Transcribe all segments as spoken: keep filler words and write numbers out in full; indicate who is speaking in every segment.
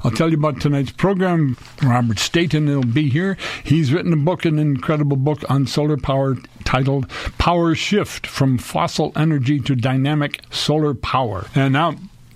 Speaker 1: I'll tell you about tonight's program. Robert Staten will be here. He's written a book, an incredible book on solar power titled Power Shift from Fossil Energy to Dynamic Solar Power. And now,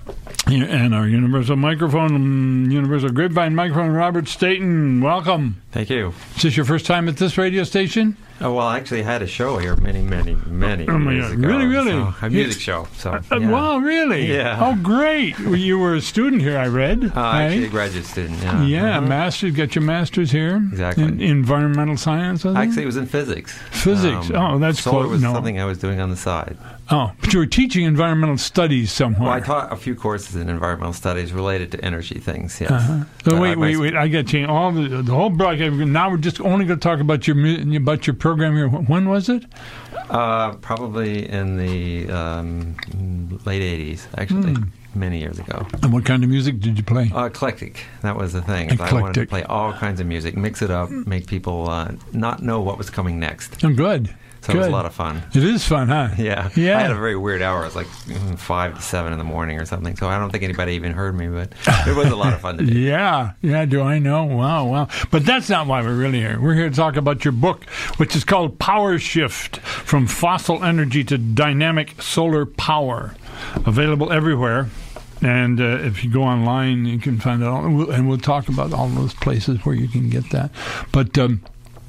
Speaker 1: and our Universal Microphone, Universal Grapevine Microphone, Robert Staten, welcome.
Speaker 2: Thank you.
Speaker 1: Is this your first time at this radio station?
Speaker 2: Oh, well, I actually had a show here many, many, many
Speaker 1: oh my
Speaker 2: years
Speaker 1: God.
Speaker 2: ago.
Speaker 1: Really, really?
Speaker 2: So, a music show. So,
Speaker 1: uh,
Speaker 2: yeah.
Speaker 1: Wow, really?
Speaker 2: Yeah.
Speaker 1: Oh, great. You were a student here, I read.
Speaker 2: Uh,
Speaker 1: right?
Speaker 2: Actually, a graduate student, yeah.
Speaker 1: Yeah,
Speaker 2: uh-huh.
Speaker 1: master's, got your master's here.
Speaker 2: Exactly.
Speaker 1: In environmental science, I think?
Speaker 2: Actually, it was in physics.
Speaker 1: Physics.
Speaker 2: Um,
Speaker 1: oh, that's
Speaker 2: solar
Speaker 1: close.
Speaker 2: was
Speaker 1: no.
Speaker 2: something I was doing on the side.
Speaker 1: Oh, but you were teaching environmental studies somewhere.
Speaker 2: Well, I taught a few courses in environmental studies related to energy things, yes.
Speaker 1: Uh-huh. So
Speaker 2: But
Speaker 1: wait,
Speaker 2: I-
Speaker 1: wait, wait! I got you. All the, the whole broadcast. Now we're just only going to talk about your mu- about your program here. When was it?
Speaker 2: Uh, probably in the um, late eighties, actually,
Speaker 1: Mm.
Speaker 2: many years ago.
Speaker 1: And what kind of music did you play?
Speaker 2: Uh, eclectic. That was the thing. is I wanted to
Speaker 1: Eclectic.
Speaker 2: play all kinds of music, mix it up, make people uh, not know what was coming next.
Speaker 1: Oh, good.
Speaker 2: So
Speaker 1: good.
Speaker 2: it was a lot of fun.
Speaker 1: It is fun, huh?
Speaker 2: Yeah.
Speaker 1: Yeah.
Speaker 2: I had a very weird hour. It was like mm, five to seven in the morning or something. So I don't think anybody even heard me, but it was a lot of fun to do.
Speaker 1: Yeah, yeah, do I know? Wow, wow. But that's not why we're really here. We're here to talk about your book, which is called Power Shift from Fossil Energy to Dynamic Solar Power. Available everywhere. And uh, if you go online, you can find it all. And we'll, and we'll talk about all those places where you can get that. But um,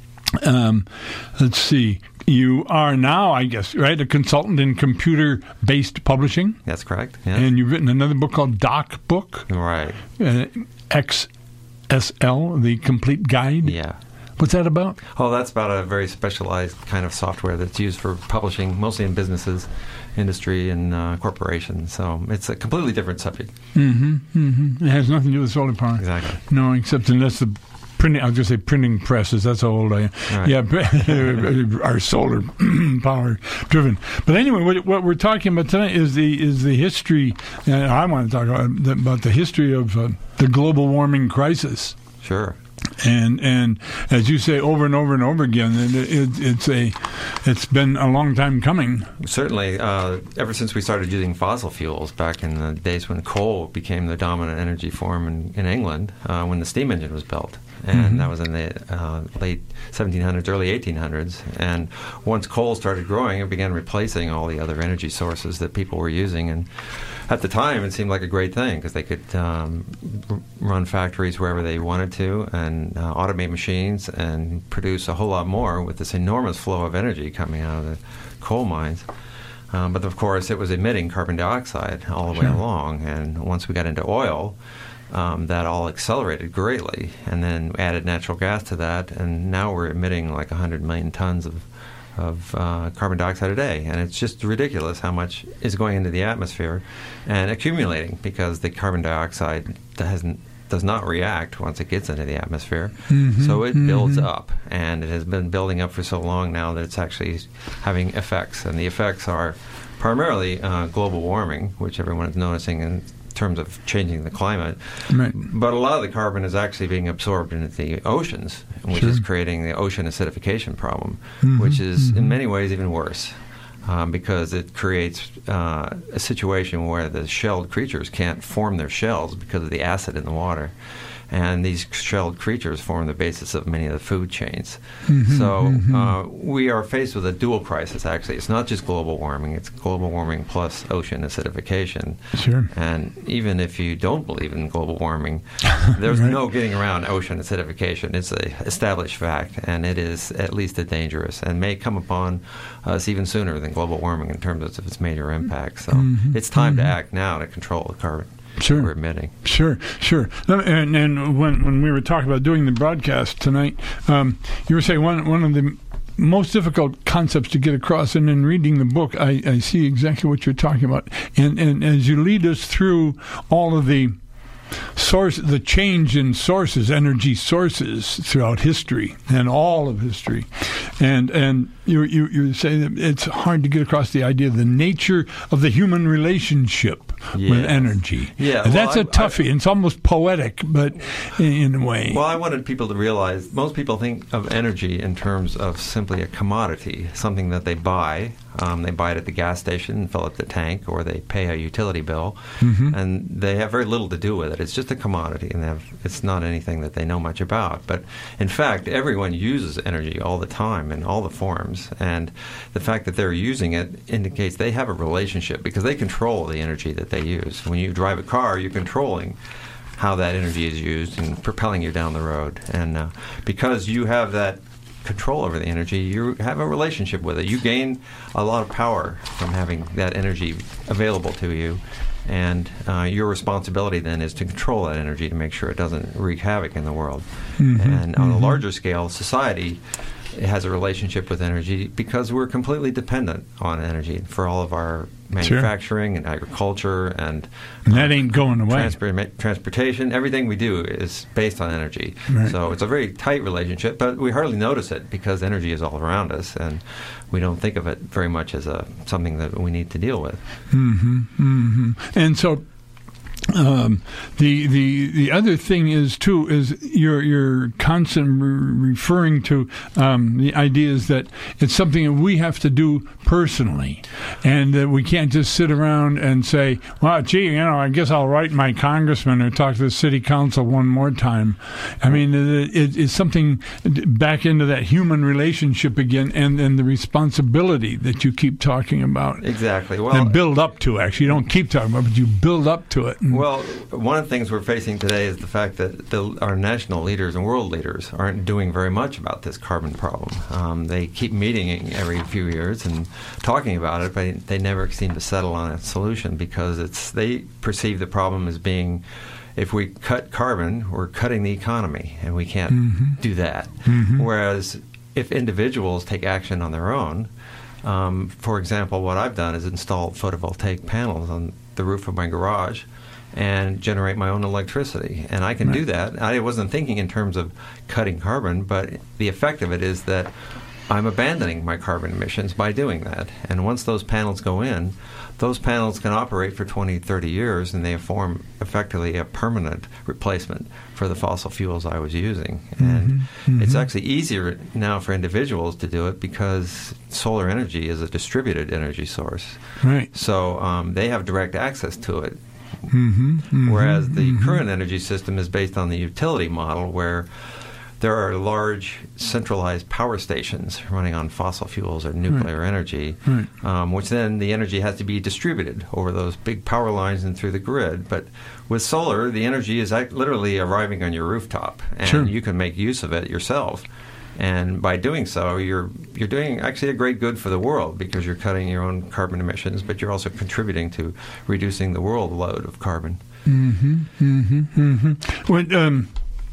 Speaker 1: um, let's see. You are now, I guess, right, a consultant in computer-based publishing.
Speaker 2: That's correct. Yes.
Speaker 1: And you've written another book called Doc Book.
Speaker 2: Right.
Speaker 1: Uh, X S L, the Complete Guide.
Speaker 2: Yeah.
Speaker 1: What's that about?
Speaker 2: Oh, that's about a very specialized kind of software that's used for publishing, mostly in businesses, industry, and uh, corporations. So it's a completely different subject.
Speaker 1: Mm-hmm, mm-hmm. It has nothing to do with solar power.
Speaker 2: Exactly.
Speaker 1: No, except unless the printing, I was going to say printing presses, that's how old I am.
Speaker 2: Right.
Speaker 1: Yeah, are solar power driven. But anyway, what, what we're talking about tonight is the is the history, and I want to talk about the, about the history of uh, the global warming crisis.
Speaker 2: Sure.
Speaker 1: And and as you say over and over and over again, it, it, it's a it's been a long time coming.
Speaker 2: Certainly, uh, ever since we started using fossil fuels back in the days when coal became the dominant energy form in, in England, uh, when the steam engine was built. And
Speaker 1: Mm-hmm.
Speaker 2: that was in the uh, late seventeen hundreds, early eighteen hundreds. And once coal started growing, it began replacing all the other energy sources that people were using. And at the time, it seemed like a great thing because they could um, r- run factories wherever they wanted to and uh, automate machines and produce a whole lot more with this enormous flow of energy coming out of the coal mines. Um, but of course, it was emitting carbon dioxide all the way
Speaker 1: Sure.
Speaker 2: along. And once we got into oil, Um, that all accelerated greatly, and then added natural gas to that, and now we're emitting like one hundred million tons of, of uh, carbon dioxide a day, and it's just ridiculous how much is going into the atmosphere and accumulating because the carbon dioxide doesn't does not react once it gets into the atmosphere,
Speaker 1: Mm-hmm,
Speaker 2: so it
Speaker 1: mm-hmm.
Speaker 2: builds up, and it has been building up for so long now that it's actually having effects, and the effects are primarily uh, global warming, which everyone is noticing in terms of changing the climate.
Speaker 1: Right.
Speaker 2: But a lot of the carbon is actually being absorbed into the oceans, which
Speaker 1: Sure.
Speaker 2: is creating the ocean acidification problem,
Speaker 1: Mhm,
Speaker 2: which is
Speaker 1: mhm.
Speaker 2: in many ways even worse um, because it creates uh, a situation where the shelled creatures can't form their shells because of the acid in the water. And these shelled creatures form the basis of many of the food chains.
Speaker 1: Mhm,
Speaker 2: so
Speaker 1: mhm.
Speaker 2: uh, we are faced with a dual crisis, actually. It's not just global warming, it's global warming plus ocean acidification.
Speaker 1: Sure.
Speaker 2: And even if you don't believe in global warming, there's
Speaker 1: Right.
Speaker 2: no getting around ocean acidification. It's an established fact, and it is at least as dangerous and may come upon us even sooner than global warming in terms of its major impacts. So
Speaker 1: Mhm,
Speaker 2: it's time
Speaker 1: mhm.
Speaker 2: to act now to control the carbon
Speaker 1: Sure.
Speaker 2: we're emitting.
Speaker 1: Sure, sure. And, and when when we were talking about doing the broadcast tonight, um, you were saying one one of the most difficult concepts to get across, and in reading the book, I, I see exactly what you're talking about. And and as you lead us through all of the source, the change in sources, energy sources throughout history and all of history, and and you you you say that it's hard to get across the idea of the nature of the human relationship yes. with energy.
Speaker 2: Yeah,
Speaker 1: well, that's
Speaker 2: I,
Speaker 1: a toughie. I, it's almost poetic, but in, in a way.
Speaker 2: Well, I wanted people to realize most people think of energy in terms of simply a commodity, something that they buy. Um, they buy it at the gas station and fill up the tank, or they pay a utility bill, mm-hmm. and they have very little to do with it. It's just a commodity, and they have, it's not anything that they know much about. But in fact, everyone uses energy all the time in all the forms, and the fact that they're using it indicates they have a relationship because they control the energy that they use. When you drive a car, you're controlling how that energy is used and propelling you down the road. And uh, because you have that control over the energy, you have a relationship with it. You gain a lot of power from having that energy available to you, and uh, your responsibility then is to control that energy to make sure it doesn't wreak havoc in the world. Mm-hmm. And on mm-hmm. a larger scale, society has a relationship with energy because we're completely dependent on energy for all of our manufacturing sure. and agriculture and,
Speaker 1: and that uh, ain't going away.
Speaker 2: Transport, transportation, everything we do is based on energy.
Speaker 1: Right.
Speaker 2: So it's a very tight relationship, but we hardly notice it because energy is all around us, and we don't think of it very much as a something that we need to deal with.
Speaker 1: Mm-hmm, mm-hmm. And so Um, the the the other thing is too is you're you're constantly re- referring to um, the ideas that it's something that we have to do personally, and that we can't just sit around and say, "Well, gee, you know, I guess I'll write my congressman or talk to the city council one more time." I mean, it, it, it's something back into that human relationship again, and and the responsibility that you keep talking about.
Speaker 2: Exactly. Well,
Speaker 1: and build up to. Actually, you don't keep talking about it, but you build up to it.
Speaker 2: Well, one of the things we're facing today is the fact that the, our national leaders and world leaders aren't doing very much about this carbon problem. Um, they keep meeting every few years and talking about it, but they never seem to settle on a solution because it's they perceive the problem as being, if we cut carbon, we're cutting the economy, and we can't mm-hmm. do that. Mm-hmm. Whereas if individuals take action on their own, um, for example, what I've done is installed photovoltaic panels on the roof of my garage and generate my own electricity. And I can right. do that. I wasn't thinking in terms of cutting carbon, but the effect of it is that I'm abandoning my carbon emissions by doing that. And once those panels go in, those panels can operate for twenty, thirty years, and they form effectively a permanent replacement for the fossil fuels I was using. And mm-hmm. Mm-hmm. it's actually easier now for individuals to do it because solar energy is a distributed energy source.
Speaker 1: Right.
Speaker 2: So um, they have direct access to it.
Speaker 1: Mm-hmm, mm-hmm,
Speaker 2: Whereas the
Speaker 1: mm-hmm.
Speaker 2: current energy system is based on the utility model, where there are large centralized power stations running on fossil fuels or nuclear
Speaker 1: right.
Speaker 2: energy,
Speaker 1: right.
Speaker 2: Um, which then the energy has to be distributed over those big power lines and through the grid. But with solar, the energy is literally arriving on your rooftop, and
Speaker 1: sure.
Speaker 2: you can make use of it yourself. And by doing so, you're you're doing actually a great good for the world because you're cutting your own carbon emissions, but you're also contributing to reducing the world load of carbon.
Speaker 1: Mm-hmm, mm-hmm, mm-hmm. When, um,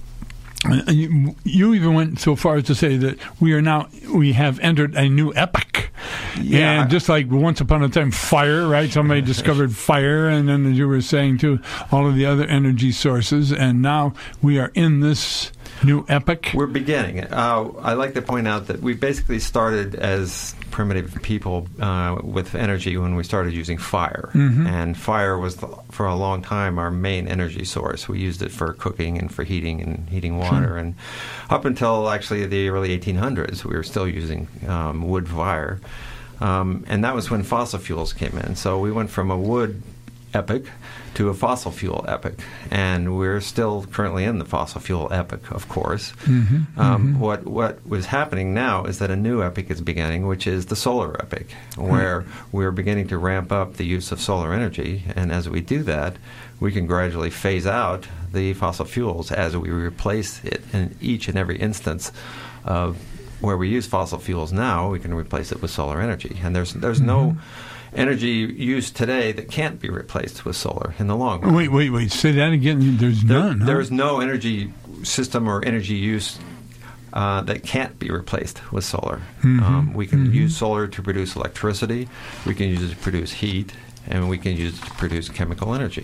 Speaker 1: you, you even went so far as to say that we are now we have entered a new epoch. Yeah. And just like once upon a time, fire, right? Somebody discovered fire, and then, as you were saying, too, all of the other energy sources, and now we are in this new epoch.
Speaker 2: We're beginning. Uh, I like to point out that we basically started as primitive people uh, with energy when we started using fire. Mm-hmm. And fire was, for a long time, our main energy source. We used it for cooking and for heating and heating water.
Speaker 1: Sure.
Speaker 2: And up until actually the early eighteen hundreds, we were still using um, wood fire. Um, and that was when fossil fuels came in. So we went from a wood epoch to a fossil fuel epoch, and we're still currently in the fossil fuel epoch, of course.
Speaker 1: Mm-hmm,
Speaker 2: um,
Speaker 1: mm-hmm.
Speaker 2: What what was happening now is that a new epoch is beginning, which is the solar epoch, where mm-hmm. we're beginning to ramp up the use of solar energy, and as we do that, we can gradually phase out the fossil fuels as we replace it in each and every instance of where we use fossil fuels now. We can replace it with solar energy, and there's there's mm-hmm. no energy used today that can't be replaced with solar in the long run.
Speaker 1: Wait, wait, wait. Say that again. There's
Speaker 2: there,
Speaker 1: none. Huh?
Speaker 2: There's no energy system or energy use uh, that can't be replaced with solar.
Speaker 1: Mm-hmm.
Speaker 2: Um, we can
Speaker 1: mm-hmm.
Speaker 2: use solar to produce electricity. We can use it to produce heat, and we can use it to produce chemical energy.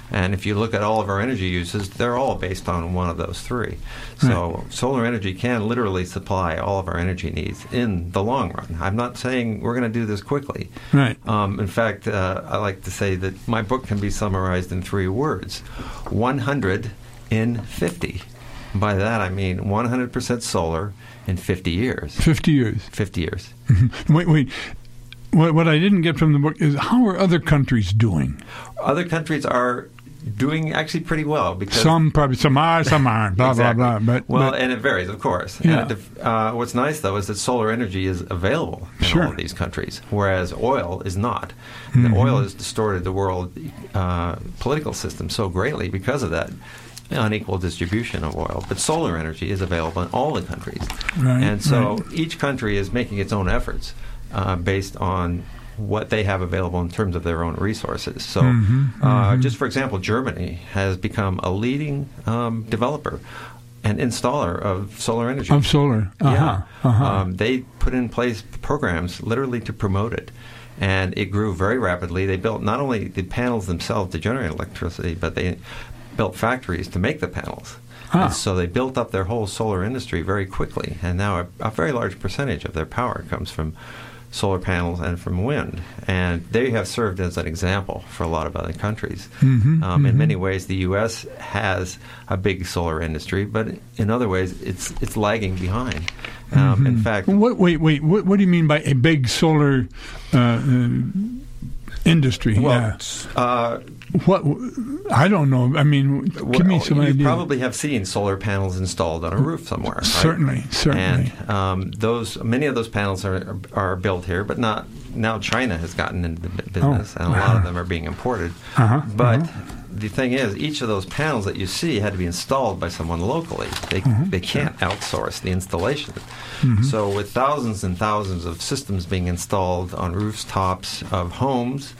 Speaker 2: And if you look at all of our energy uses, they're all based on one of those three. So right. solar energy can literally supply all of our energy needs in the long run. I'm not saying we're going to do this quickly.
Speaker 1: Right.
Speaker 2: Um, in fact, uh, I like to say that my book can be summarized in three words: one hundred in fifty. By that I mean one hundred percent solar in fifty years.
Speaker 1: fifty years.
Speaker 2: fifty years.
Speaker 1: Mm-hmm. Wait, wait. What, what I didn't get from the book is, how are other countries doing?
Speaker 2: Other countries are doing actually pretty well, because
Speaker 1: some probably some are, some aren't. Blah
Speaker 2: exactly.
Speaker 1: blah blah. But
Speaker 2: well,
Speaker 1: but,
Speaker 2: and it varies, of course.
Speaker 1: Yeah.
Speaker 2: And uh, what's nice though is that solar energy is available in
Speaker 1: sure.
Speaker 2: all of these countries, whereas oil is not.
Speaker 1: Mm-hmm.
Speaker 2: The oil has distorted the world uh, political system so greatly because of that unequal distribution of oil. But solar energy is available in all the countries,
Speaker 1: right,
Speaker 2: and so
Speaker 1: right.
Speaker 2: each country is making its own efforts uh, based on what they have available in terms of their own resources. So,
Speaker 1: mm-hmm,
Speaker 2: uh,
Speaker 1: mm-hmm.
Speaker 2: just for example, Germany has become a leading um, developer and installer of solar energy.
Speaker 1: Of solar. Uh-huh.
Speaker 2: Yeah.
Speaker 1: Uh-huh.
Speaker 2: Um, they put in place programs literally to promote it. And it grew very rapidly. They built not only the panels themselves to generate electricity, but they built factories to make the panels.
Speaker 1: Ah.
Speaker 2: And so they built up their whole solar industry very quickly. And now a, a very large percentage of their power comes from solar panels and from wind. And they have served as an example for a lot of other countries.
Speaker 1: Mm-hmm,
Speaker 2: um,
Speaker 1: mm-hmm.
Speaker 2: In many ways, the U S has a big solar industry, but in other ways, it's it's lagging behind. Um,
Speaker 1: mm-hmm.
Speaker 2: In fact...
Speaker 1: What, wait, wait. What, what do you mean by a big solar uh, uh, industry?
Speaker 2: Well,
Speaker 1: yeah.
Speaker 2: uh,
Speaker 1: what? I don't know. I mean, give
Speaker 2: well,
Speaker 1: me some
Speaker 2: you
Speaker 1: idea.
Speaker 2: You probably have seen solar panels installed on a roof somewhere, right?
Speaker 1: Certainly, certainly.
Speaker 2: And um, those many of those panels are are built here, but not now. China has gotten into the business,
Speaker 1: oh.
Speaker 2: and a lot of them are being imported.
Speaker 1: Uh-huh.
Speaker 2: But
Speaker 1: uh-huh.
Speaker 2: the thing is, each of those panels that you see had to be installed by someone locally. They
Speaker 1: uh-huh.
Speaker 2: they can't outsource the installation.
Speaker 1: Mm-hmm.
Speaker 2: So with thousands and thousands of systems being installed on rooftops of homes,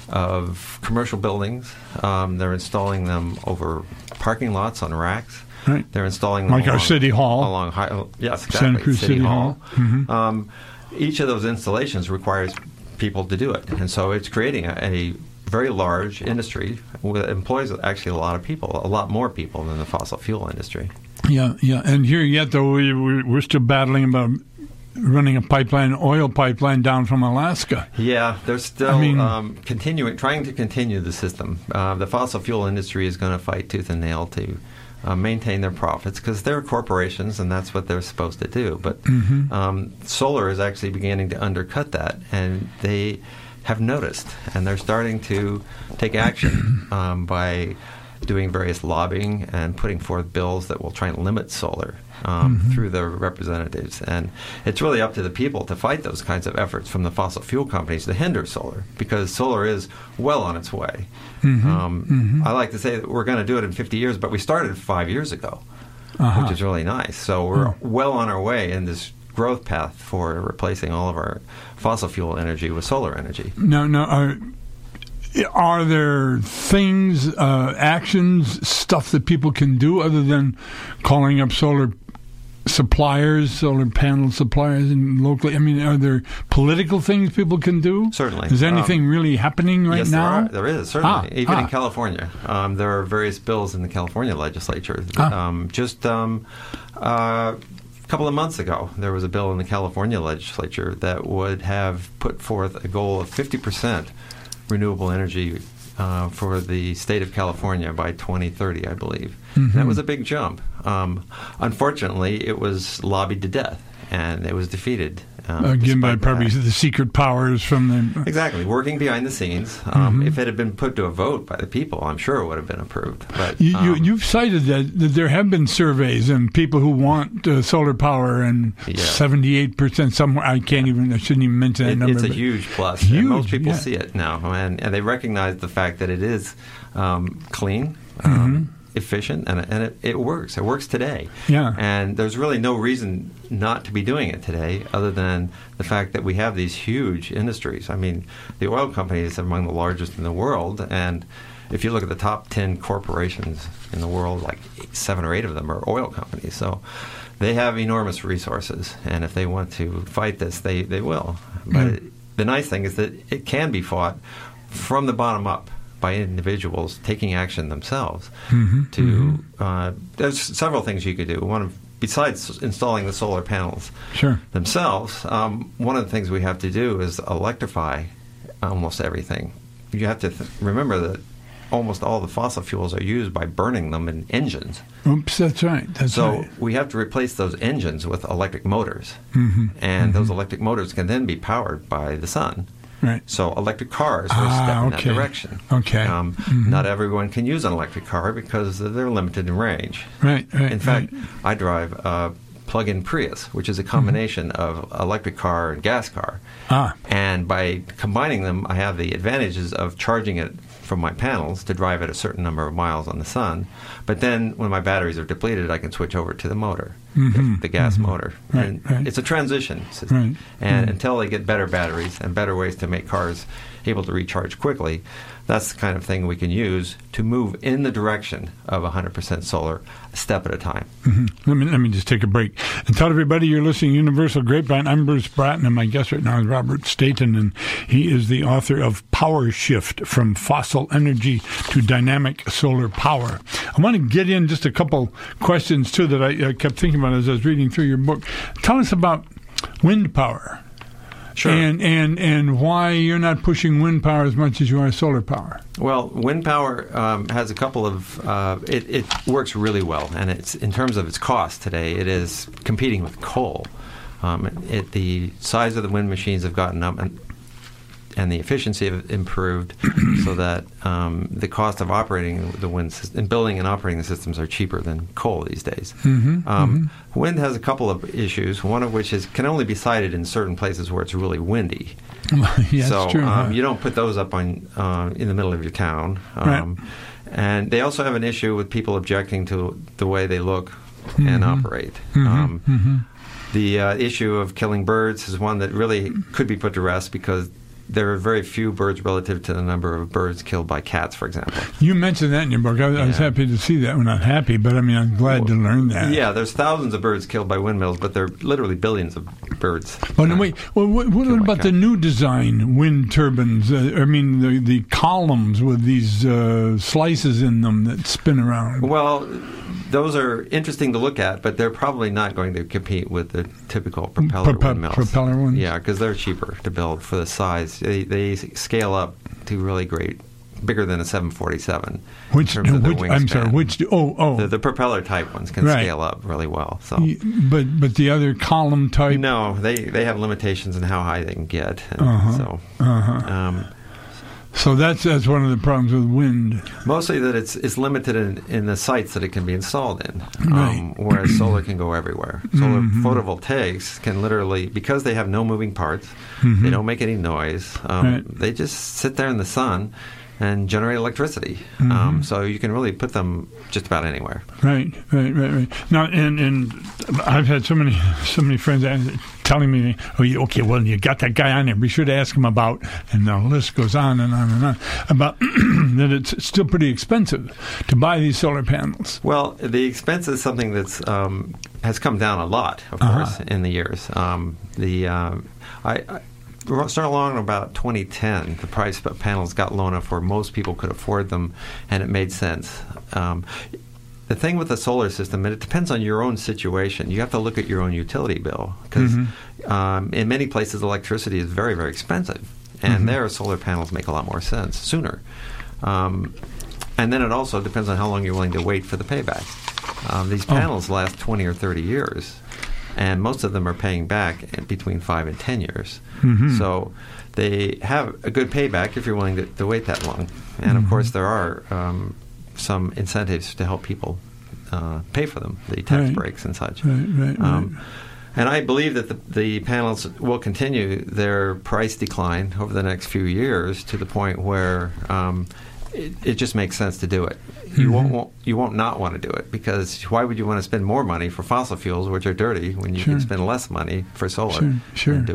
Speaker 2: of commercial buildings, um, they're installing them over parking lots on racks.
Speaker 1: Right.
Speaker 2: They're installing them
Speaker 1: like
Speaker 2: along,
Speaker 1: our city hall.
Speaker 2: Along high, yes, exactly.
Speaker 1: Santa Cruz City, City Hall.
Speaker 2: Hall.
Speaker 1: Mm-hmm.
Speaker 2: Um, each of those installations requires people to do it, and so it's creating a, a very large industry with employs actually a lot of people, a lot more people than the fossil fuel industry.
Speaker 1: Yeah, yeah. And here yet, though, we, we're still battling about running a pipeline, oil pipeline down from Alaska.
Speaker 2: Yeah, they're still
Speaker 1: I mean,
Speaker 2: um, continuing, trying to continue the system. Uh, the fossil fuel industry is going to fight tooth and nail to uh, maintain their profits because they're corporations and that's what they're supposed to do. But
Speaker 1: mm-hmm.
Speaker 2: um, solar is actually beginning to undercut that, and they have noticed, and they're starting to take action um, by doing various lobbying and putting forth bills that will try and limit solar um,
Speaker 1: mm-hmm.
Speaker 2: through their representatives. And it's really up to the people to fight those kinds of efforts from the fossil fuel companies to hinder solar, because solar is well on its way.
Speaker 1: Mm-hmm.
Speaker 2: Um,
Speaker 1: mm-hmm.
Speaker 2: I like to say that we're going to do it in fifty years, but we started five years ago,
Speaker 1: uh-huh.
Speaker 2: which is really nice. So we're
Speaker 1: oh.
Speaker 2: well on our way in this growth path for replacing all of our fossil fuel energy with solar energy.
Speaker 1: No, no. Are, are there things, uh, actions, stuff that people can do other than calling up solar suppliers, solar panel suppliers, and locally? I mean, are there political things people can do?
Speaker 2: Certainly.
Speaker 1: Is anything
Speaker 2: um,
Speaker 1: really happening right
Speaker 2: yes,
Speaker 1: now?
Speaker 2: There, are, there is, certainly.
Speaker 1: Ah,
Speaker 2: Even
Speaker 1: ah.
Speaker 2: in California. Um, there are various bills in the California legislature.
Speaker 1: Ah.
Speaker 2: Um, just um, uh, a couple of months ago, there was a bill in the California legislature that would have put forth a goal of fifty percent renewable energy uh, for the state of California by twenty thirty, I believe.
Speaker 1: Mm-hmm.
Speaker 2: That was a big jump. Um, unfortunately, it was lobbied to death, and it was defeated. Um,
Speaker 1: Again, by
Speaker 2: despite
Speaker 1: probably
Speaker 2: that.
Speaker 1: the secret powers from the...
Speaker 2: Exactly, working behind the scenes. Um,
Speaker 1: Mm-hmm.
Speaker 2: If it had been put to a vote by the people, I'm sure it would have been approved. But
Speaker 1: You, you,
Speaker 2: um,
Speaker 1: you've cited that, that there have been surveys and people who want uh, solar power, and
Speaker 2: Yeah.
Speaker 1: seventy-eight percent somewhere. I can't even. I shouldn't even mention that
Speaker 2: it,
Speaker 1: number.
Speaker 2: it's a
Speaker 1: but
Speaker 2: huge plus.
Speaker 1: Huge,
Speaker 2: and most people
Speaker 1: yeah.
Speaker 2: see it now, and, and they recognize the fact that it is um, clean, um,
Speaker 1: Mm-hmm.
Speaker 2: efficient, and, and it, it works. It works today.
Speaker 1: Yeah.
Speaker 2: And there's really no reason not to be doing it today, other than the fact that we have these huge industries. I mean, the oil companies are among the largest in the world, and if you look at the top ten corporations in the world, like eight, seven or eight of them are oil companies. So they have enormous resources, and if they want to fight this, they, they will. But
Speaker 1: Mm.
Speaker 2: it, the nice thing is that it can be fought from the bottom up by individuals taking action themselves.
Speaker 1: Mm-hmm.
Speaker 2: To
Speaker 1: mm-hmm.
Speaker 2: uh, there's several things you could do. One of Besides installing the solar panels
Speaker 1: sure.
Speaker 2: themselves, um, one of the things we have to do is electrify almost everything. You have to th- remember that almost all the fossil fuels are used by burning them in engines.
Speaker 1: Oops, that's right. That's
Speaker 2: so
Speaker 1: right.
Speaker 2: we have to replace those engines with electric motors.
Speaker 1: Mm-hmm.
Speaker 2: And
Speaker 1: mm-hmm.
Speaker 2: those electric motors can then be powered by the sun.
Speaker 1: Right.
Speaker 2: So electric cars will
Speaker 1: ah,
Speaker 2: step in
Speaker 1: okay.
Speaker 2: that direction.
Speaker 1: Okay.
Speaker 2: Um,
Speaker 1: mm-hmm.
Speaker 2: Not everyone can use an electric car because they're limited in range.
Speaker 1: Right, right.
Speaker 2: In fact,
Speaker 1: right.
Speaker 2: I drive a plug-in Prius, which is a combination mm-hmm. of electric car and gas car.
Speaker 1: Ah.
Speaker 2: And by combining them, I have the advantages of charging it from my panels to drive at a certain number of miles on the sun. But then when my batteries are depleted, I can switch over to the motor,
Speaker 1: mm-hmm.
Speaker 2: the, the gas
Speaker 1: mm-hmm.
Speaker 2: motor.
Speaker 1: Right,
Speaker 2: and
Speaker 1: right.
Speaker 2: it's a transition system.
Speaker 1: Right.
Speaker 2: And
Speaker 1: right.
Speaker 2: until they get better batteries and better ways to make cars able to recharge quickly, that's the kind of thing we can use to move in the direction of one hundred percent solar, a step at a time.
Speaker 1: Mm-hmm. Let me let me just take a break and tell everybody you're listening to Universal Grapevine. I'm Bruce Bratton, and my guest right now is Robert Staton, and he is the author of Power Shift: From Fossil Energy to Dynamic Solar Power. I want to get in just a couple questions, too, that I, I kept thinking about as I was reading through your book. Tell us about wind power.
Speaker 2: Sure.
Speaker 1: And, and and why you're not pushing wind power as much as you are solar power.
Speaker 2: Well, wind power um, has a couple of uh, it, it works really well, and it's in terms of its cost today, it is competing with coal. Um, it, the size of the wind machines have gotten up, and and the efficiency have improved, so that um, the cost of operating the wind system, and building and operating the systems are cheaper than coal these days.
Speaker 1: Mm-hmm,
Speaker 2: um,
Speaker 1: mm-hmm.
Speaker 2: Wind has a couple of issues. One of which is can only be sited in certain places where it's really windy.
Speaker 1: Yeah,
Speaker 2: so
Speaker 1: that's true.
Speaker 2: um,
Speaker 1: huh?
Speaker 2: you don't put those up on uh, in the middle of your town. Um,
Speaker 1: right.
Speaker 2: And they also have an issue with people objecting to the way they look
Speaker 1: mm-hmm.
Speaker 2: and operate.
Speaker 1: Mm-hmm,
Speaker 2: um,
Speaker 1: mm-hmm.
Speaker 2: The uh, issue of killing birds is one that really could be put to rest because there are very few birds relative to the number of birds killed by cats, for example. You
Speaker 1: mentioned that in your book. I,
Speaker 2: yeah.
Speaker 1: I was happy to see that. Well, not happy, but I mean, I'm glad
Speaker 2: well,
Speaker 1: to learn that.
Speaker 2: Yeah, there's thousands of birds killed by windmills, but there are literally billions of birds.
Speaker 1: Oh, no, wait. Well, what, what about the new design wind turbines? Uh, I mean, the, the columns with these uh, slices in them that spin around.
Speaker 2: Well, those are interesting to look at, but they're probably not going to compete with the typical propeller
Speaker 1: Prope-
Speaker 2: windmills.
Speaker 1: Propeller ones?
Speaker 2: Yeah, because they're cheaper to build for the size. They, they scale up to really great, bigger than a seven forty-seven.
Speaker 1: Which,
Speaker 2: in terms of their
Speaker 1: which I'm sorry,
Speaker 2: wingspan.
Speaker 1: which, oh, oh.
Speaker 2: The, the propeller type ones can
Speaker 1: Right.
Speaker 2: scale up really well. So,
Speaker 1: Y- But but the other column type?
Speaker 2: no, they, they have limitations in how high they can get. And
Speaker 1: Uh-huh.
Speaker 2: So,
Speaker 1: Uh-huh.
Speaker 2: um,
Speaker 1: So that's that's one of the problems with wind.
Speaker 2: mostly that it's it's limited in, in the sites that it can be installed in,
Speaker 1: Right.
Speaker 2: um, whereas solar can go everywhere. Solar
Speaker 1: Mhm.
Speaker 2: photovoltaics can literally, because they have no moving parts,
Speaker 1: Mhm.
Speaker 2: they don't make any noise. Um,
Speaker 1: Right.
Speaker 2: They just sit there in the sun and generate electricity.
Speaker 1: Mhm.
Speaker 2: Um, so you can really put them just about anywhere.
Speaker 1: Right, right, right, right. Now, and and I've had so many so many friends telling me, "Oh, you, okay, well, you got that guy on there. Be sure to ask him about." And the list goes on and on and on about that it's still pretty expensive to buy these solar panels.
Speaker 2: Well, the expense is something that's um, has come down a lot, of
Speaker 1: Uh-huh.
Speaker 2: course, in the years. Um, the um, I. I Starting along in about twenty ten, the price of panels got low enough where most people could afford them, and it made sense. Um, the thing with the solar system, and it depends on your own situation. You have to look at your own utility bill, because
Speaker 1: Mhm.
Speaker 2: um, in many places electricity is very, very expensive, and
Speaker 1: Mhm.
Speaker 2: there solar panels make a lot more sense sooner. Um, and then it also depends on how long you're willing to wait for the payback. Um, these
Speaker 1: Oh.
Speaker 2: panels last twenty or thirty years. And most of them are paying back in between five and ten years.
Speaker 1: Mhm.
Speaker 2: So they have a good payback if you're willing to, to wait that long. And
Speaker 1: Mhm.
Speaker 2: of course, there are um, some incentives to help people uh, pay for them, the tax
Speaker 1: Right.
Speaker 2: breaks and such.
Speaker 1: Right, right,
Speaker 2: Um,
Speaker 1: right.
Speaker 2: and I believe that the, the panels will continue their price decline over the next few years to the point where um, it, it just makes sense to do it. You
Speaker 1: Mhm.
Speaker 2: won't, won't you won't not want to do it, because why would you want to spend more money for fossil fuels, which are dirty, when you
Speaker 1: Sure.
Speaker 2: can spend less money for solar
Speaker 1: Sure, sure.
Speaker 2: and do it?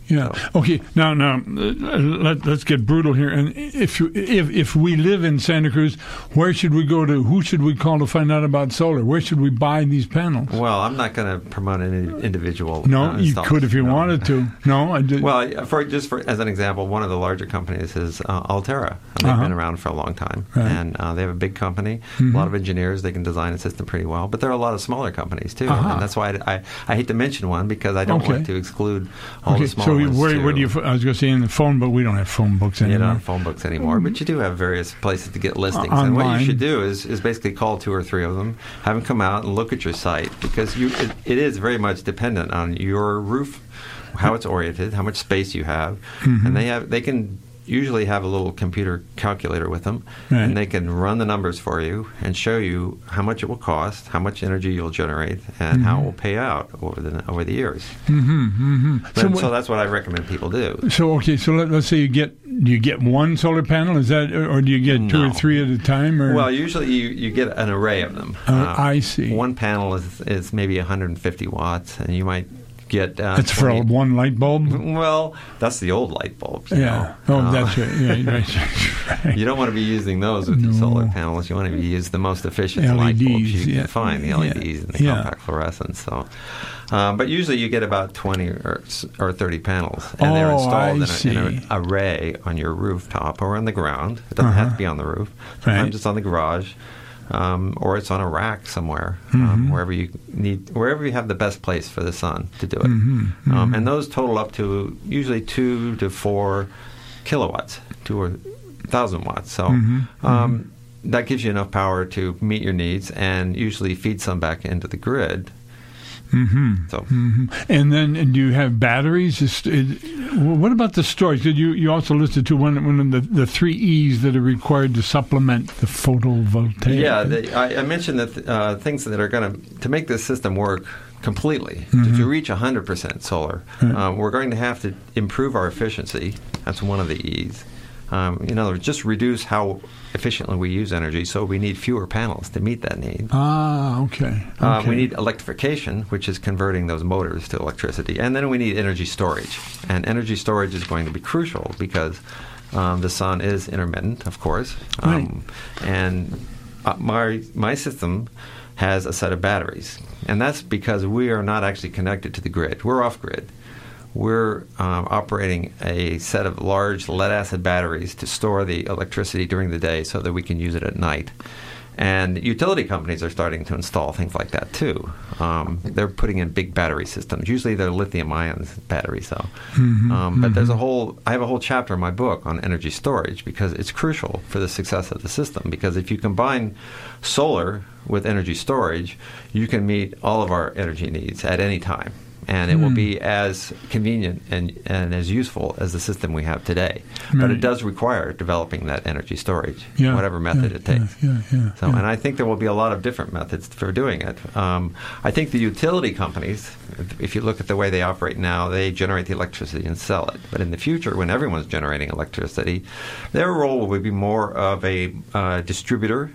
Speaker 1: Yeah.
Speaker 2: So.
Speaker 1: Okay. Now, now, uh, let, let's get brutal here. And if you, if if we live in Santa Cruz, where should we go to? Who should we call to find out about solar? Where should we buy these panels?
Speaker 2: Well, I'm not going to promote any individual.
Speaker 1: No,
Speaker 2: uh,
Speaker 1: you could if you
Speaker 2: no.
Speaker 1: wanted to. No, I did.
Speaker 2: Well, for just for as an example, one of the larger companies is uh, Altera. They've
Speaker 1: Uh-huh.
Speaker 2: been around for a long time,
Speaker 1: Right.
Speaker 2: and uh, they have a big company,
Speaker 1: Mhm.
Speaker 2: a lot of engineers. They can design a system pretty well, but there are a lot of smaller companies too,
Speaker 1: Uh-huh.
Speaker 2: and that's why I, I, I hate to mention one because I don't
Speaker 1: Okay.
Speaker 2: want to exclude all
Speaker 1: okay.
Speaker 2: the smaller
Speaker 1: So
Speaker 2: ones
Speaker 1: where,
Speaker 2: too.
Speaker 1: where do you? I was going to say in the phone, but we don't have phone books
Speaker 2: You
Speaker 1: anymore.
Speaker 2: don't have phone books anymore, but you do have various places to get listings.
Speaker 1: Uh,
Speaker 2: and what
Speaker 1: online.
Speaker 2: you should do is, is basically call two or three of them, have them come out and look at your site, because you it, it is very much dependent on your roof, how it's oriented, how much space you have,
Speaker 1: Mhm.
Speaker 2: and they have they can usually have a little computer calculator with them,
Speaker 1: Right.
Speaker 2: and they can run the numbers for you and show you how much it will cost, how much energy you'll generate, and how it will pay out over the over the years.
Speaker 1: Mm-hmm, mm-hmm. So,
Speaker 2: And
Speaker 1: wh-
Speaker 2: so that's what I recommend people do.
Speaker 1: so okay. So let, let's say you get you get one solar panel. Is that, or do you get two or
Speaker 2: No.
Speaker 1: three at a time? Or
Speaker 2: Well, usually you, you get an array of them.
Speaker 1: Uh, I see.
Speaker 2: One panel is, is maybe one hundred fifty watts, and you might get. Uh,
Speaker 1: that's for
Speaker 2: twenty
Speaker 1: one light bulb.
Speaker 2: Well, that's the old light bulbs. you
Speaker 1: Yeah.
Speaker 2: know.
Speaker 1: Oh,
Speaker 2: Uh,
Speaker 1: that's right. Yeah, right. right.
Speaker 2: You don't want to be using those with
Speaker 1: No.
Speaker 2: your solar panels. You want to use the most efficient
Speaker 1: L E
Speaker 2: light bulbs
Speaker 1: Ds,
Speaker 2: you
Speaker 1: yeah.
Speaker 2: can find, the L E Ds
Speaker 1: Yeah.
Speaker 2: and the
Speaker 1: Yeah.
Speaker 2: compact fluorescents. So, um, but usually you get about twenty or, or thirty panels, and they're
Speaker 1: Oh,
Speaker 2: installed
Speaker 1: I
Speaker 2: in, a, in an
Speaker 1: see.
Speaker 2: array on your rooftop or on the ground. It doesn't
Speaker 1: Uh-huh.
Speaker 2: have to be on the roof. Sometimes
Speaker 1: Right.
Speaker 2: it's on the garage. Um, or it's on a rack somewhere,
Speaker 1: Mhm.
Speaker 2: um, wherever you need, wherever you have the best place for the sun to do it.
Speaker 1: Mhm,
Speaker 2: Um,
Speaker 1: mhm.
Speaker 2: and those total up to usually two to four kilowatts, two or thousand watts. So
Speaker 1: Mhm,
Speaker 2: um, that gives you enough power to meet your needs, and usually feed some back into the grid.
Speaker 1: Mm-hmm.
Speaker 2: So
Speaker 1: hmm And then, and do you have batteries? Just, it, what about the storage? Did you you also listed to one one of the, the three E's that are required to supplement the photovoltaic?
Speaker 2: yeah, they, I, I mentioned that uh, things that are going to to make this system work completely,
Speaker 1: Mhm.
Speaker 2: to, to reach one hundred percent solar,
Speaker 1: Right.
Speaker 2: um, we're going to have to improve our efficiency. That's one of the E's. Um, in other words, just reduce how efficiently we use energy, so we need fewer panels to meet that need.
Speaker 1: Ah, okay.
Speaker 2: Uh,
Speaker 1: okay.
Speaker 2: we need electrification, which is converting those motors to electricity. And then we need energy storage. And energy storage is going to be crucial because um, the sun is intermittent, of course. Um, And uh, my, my system has a set of batteries. And that's because we are not actually connected to the grid. We're off-grid. We're um, operating a set of large lead-acid batteries to store the electricity during the day so that we can use it at night. And utility companies are starting to install things like that too. Um, they're putting in big battery systems. Usually they're lithium-ion batteries, though.
Speaker 1: Mhm,
Speaker 2: Um, but there's a
Speaker 1: mhm.
Speaker 2: whole. I have a whole chapter in my book on energy storage because it's crucial for the success of the system. Because if you combine solar with energy storage, you can meet all of our energy needs at any time. And it will
Speaker 1: Hmm.
Speaker 2: be as convenient and, and as useful as the system we have today. But
Speaker 1: Right.
Speaker 2: it does require developing that energy storage,
Speaker 1: Yeah,
Speaker 2: whatever method
Speaker 1: yeah,
Speaker 2: it takes.
Speaker 1: Yeah, yeah, yeah,
Speaker 2: So,
Speaker 1: yeah.
Speaker 2: and I think there will be a lot of different methods for doing it. Um, I think the utility companies, if, if you look at the way they operate now, they generate the electricity and sell it. But in the future, when everyone's generating electricity, their role will be more of a uh, distributor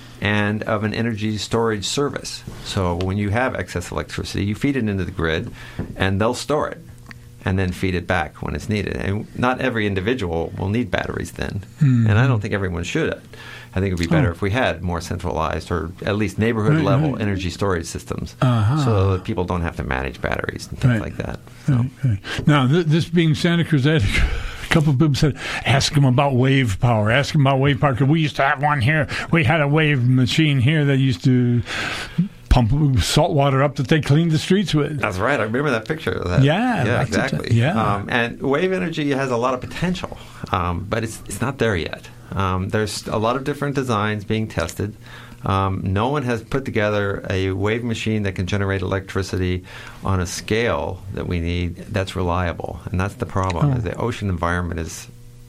Speaker 2: and of an energy storage service. So when you have excess electricity, you feed it into the grid, and they'll store it and then feed it back when it's needed. And not every individual will need batteries then.
Speaker 1: Mhm.
Speaker 2: And I don't think everyone should. I think it would be better
Speaker 1: Oh.
Speaker 2: if we had more centralized or at least neighborhood
Speaker 1: Right,
Speaker 2: level
Speaker 1: right.
Speaker 2: energy storage systems
Speaker 1: Uh-huh.
Speaker 2: so that people don't have to manage batteries and things
Speaker 1: Right.
Speaker 2: like that. So.
Speaker 1: Right, right. Now, th- this being Santa Cruz, I had a couple of people said, ask them about wave power. Ask them about wave power. 'Cause we used to have one here. We had a wave machine here that used to pump salt water up that they cleaned the streets with.
Speaker 2: That's right. I remember that picture of that.
Speaker 1: Yeah,
Speaker 2: yeah,
Speaker 1: that's a-
Speaker 2: exactly.
Speaker 1: yeah.
Speaker 2: Um, and wave energy has a lot of potential, um, but it's it's not there yet. Um, there's a lot of different designs being tested. Um, no one has put together a wave machine that can generate electricity on a scale that we need that's reliable, and that's the problem.
Speaker 1: Oh.
Speaker 2: Is the ocean environment is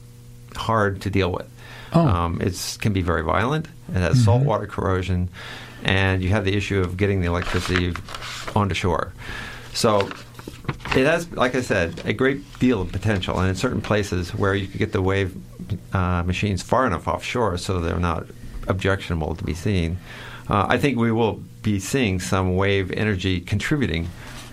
Speaker 2: hard to deal with.
Speaker 1: Oh.
Speaker 2: Um, it can be very violent. It has
Speaker 1: Mhm.
Speaker 2: saltwater corrosion, and you have the issue of getting the electricity onto shore. So it has, like I said, a great deal of potential, and in certain places where you can get the wave uh, machines far enough offshore so they're not objectionable to be seen, uh, I think we will be seeing some wave energy contributing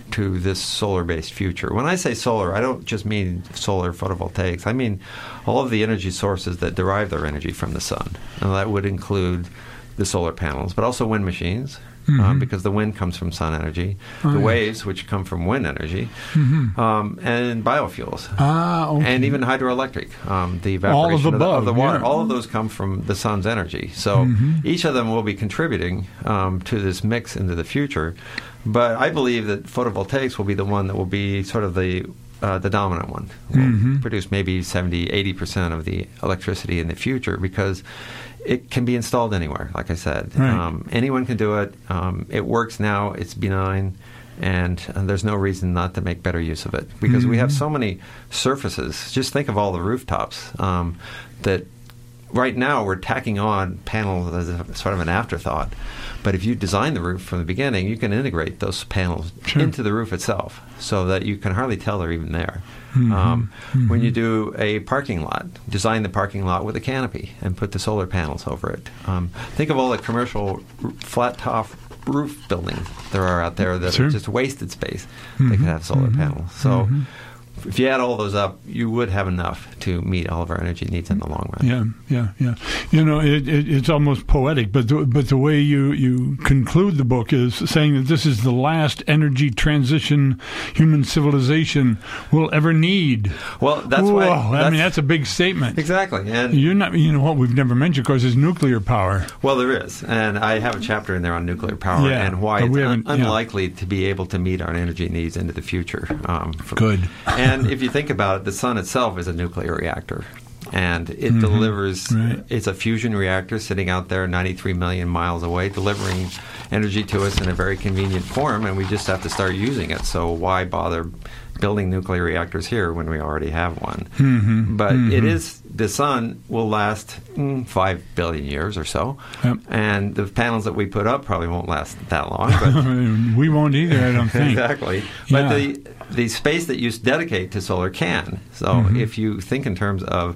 Speaker 2: to this solar-based future. When I say solar, I don't just mean solar photovoltaics. I mean all of the energy sources that derive their energy from the sun. And that would include the solar panels, but also wind machines, mm-hmm. um, because the wind comes from sun energy, oh, the yes. waves, which come from wind energy, mm-hmm. um, and biofuels,
Speaker 1: ah, okay.
Speaker 2: and even hydroelectric, um, the evaporation
Speaker 1: all of,
Speaker 2: of, the,
Speaker 1: above,
Speaker 2: of the water.
Speaker 1: Yeah.
Speaker 2: All of those come from the sun's energy. So mm-hmm. each of them will be contributing um, to this mix into the future. But I believe that photovoltaics will be the one that will be sort of the Uh, the dominant one. Will mm-hmm. produce maybe seventy, eighty percent of the electricity in the future because it can be installed anywhere, like I said.
Speaker 1: Right.
Speaker 2: Um, anyone can do it. Um, it works now. It's benign. And, and there's no reason not to make better use of it because mm-hmm. we have so many surfaces. Just think of all the rooftops um, that right now we're tacking on panels as a, sort of an afterthought. But if you design the roof from the beginning, you can integrate those panels sure. into the roof itself so that you can hardly tell they're even there. Mm-hmm. Um, mm-hmm. When you do a parking lot, design the parking lot with a canopy and put the solar panels over it. Um, think of all the commercial r- flat-top roof buildings there are out there that sure. are just wasted space. Mm-hmm. They could have solar mm-hmm. panels. So mm-hmm. if you add all those up, you would have enough to meet all of our energy needs in the long run.
Speaker 1: Yeah, yeah, yeah. You know, it, it, it's almost poetic, but the, but the way you, you conclude the book is saying that this is the last energy transition human civilization will ever need.
Speaker 2: Well, that's
Speaker 1: Whoa,
Speaker 2: why. That's,
Speaker 1: I mean, that's a big statement.
Speaker 2: Exactly. And
Speaker 1: you're not. You know what we've never mentioned, of course, is nuclear power.
Speaker 2: Well, there is, and I have a chapter in there on nuclear power
Speaker 1: yeah,
Speaker 2: and why it's un-
Speaker 1: yeah.
Speaker 2: unlikely to be able to meet our energy needs into the future. Um, from,
Speaker 1: Good.
Speaker 2: And if you think about it, the sun itself is a nuclear reactor. And it mm-hmm. delivers,
Speaker 1: right.
Speaker 2: it's a fusion reactor sitting out there ninety-three million miles away, delivering energy to us in a very convenient form, and we just have to start using it. So why bother building nuclear reactors here when we already have one?
Speaker 1: Mm-hmm.
Speaker 2: But
Speaker 1: mm-hmm.
Speaker 2: it is, the sun will last mm, five billion years or so,
Speaker 1: yep.
Speaker 2: and the panels that we put up probably won't last that long. But
Speaker 1: we won't either, I don't think.
Speaker 2: Exactly.
Speaker 1: Yeah.
Speaker 2: But the the space that you dedicate to solar can. So mm-hmm. if you think in terms of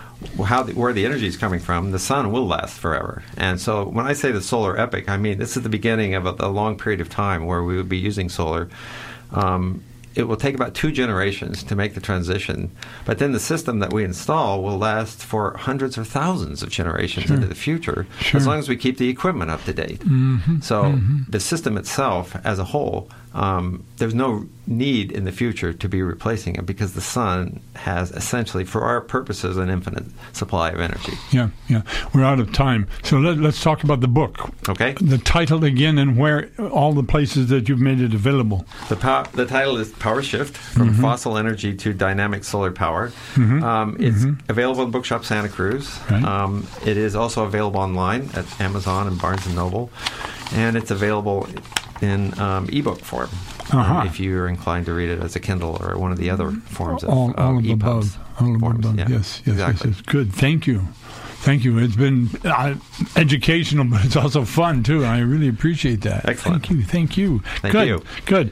Speaker 2: how the, where the energy is coming from, the sun will last forever. And so when I say the solar epoch, I mean this is the beginning of a, a long period of time where we would be using solar. Um, it will take about two generations to make the transition, but then the system that we install will last for hundreds or thousands of generations
Speaker 1: sure.
Speaker 2: into the future,
Speaker 1: sure.
Speaker 2: as long as we keep the equipment up to date.
Speaker 1: Mm-hmm.
Speaker 2: So
Speaker 1: mm-hmm.
Speaker 2: the system itself as a whole, um, there's no need in the future to be replacing it because the sun has essentially, for our purposes, an infinite supply of energy.
Speaker 1: Yeah, yeah. We're out of time. So let, let's talk about the book.
Speaker 2: Okay.
Speaker 1: The title again and where all the places that you've made it available.
Speaker 2: The, pow- the title is Power Shift, From
Speaker 1: mm-hmm.
Speaker 2: Fossil Energy to Dynamic Solar Power.
Speaker 1: Mm-hmm.
Speaker 2: Um, it's
Speaker 1: mm-hmm.
Speaker 2: available in Bookshop Santa Cruz.
Speaker 1: Right.
Speaker 2: Um, it is also available online at Amazon and Barnes and Noble. And it's available in um, ebook form,
Speaker 1: uh-huh.
Speaker 2: um, if you're inclined to read it as a Kindle or one of the other forms of,
Speaker 1: all, all
Speaker 2: of
Speaker 1: of above. All of
Speaker 2: forms.
Speaker 1: above.
Speaker 2: Yeah,
Speaker 1: yes, yes,
Speaker 2: exactly.
Speaker 1: yes, yes. Good. Thank you. Thank you. It's been uh, educational, but it's also fun, too. I really appreciate that.
Speaker 2: Excellent.
Speaker 1: Thank you. Thank you.
Speaker 2: Thank
Speaker 1: Good.
Speaker 2: you.
Speaker 1: Good.